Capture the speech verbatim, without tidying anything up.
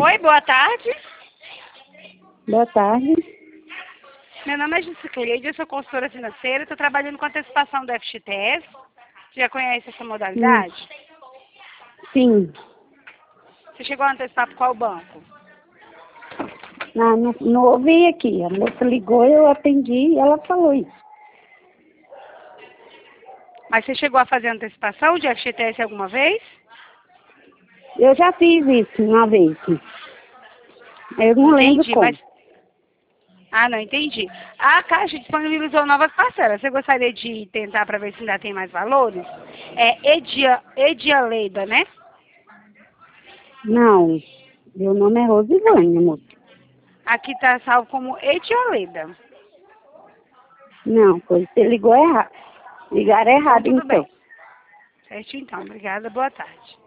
Oi, boa tarde. Boa tarde. Meu nome é Juscelia, eu sou consultora financeira, estou trabalhando com antecipação do F G T S. Você já conhece essa modalidade? Sim. Você chegou a antecipar por qual banco? Não, não, não ouvi aqui. A moça ligou, eu atendi e ela falou isso. Mas você chegou a fazer antecipação de F G T S alguma vez? Eu já fiz isso uma vez. Eu não lembro Entendi, como. mas... Ah, não, entendi. A Caixa disponibilizou novas parcelas. Você gostaria de tentar para ver se ainda tem mais valores? É Edia, Edialeida, né? Não. Meu nome é Rosilane, moça. Aqui está salvo como Edialeida. Não, pois você ligou errado. Ligaram Então, errado, tudo então. bem. Certo, então. Obrigada. Boa tarde.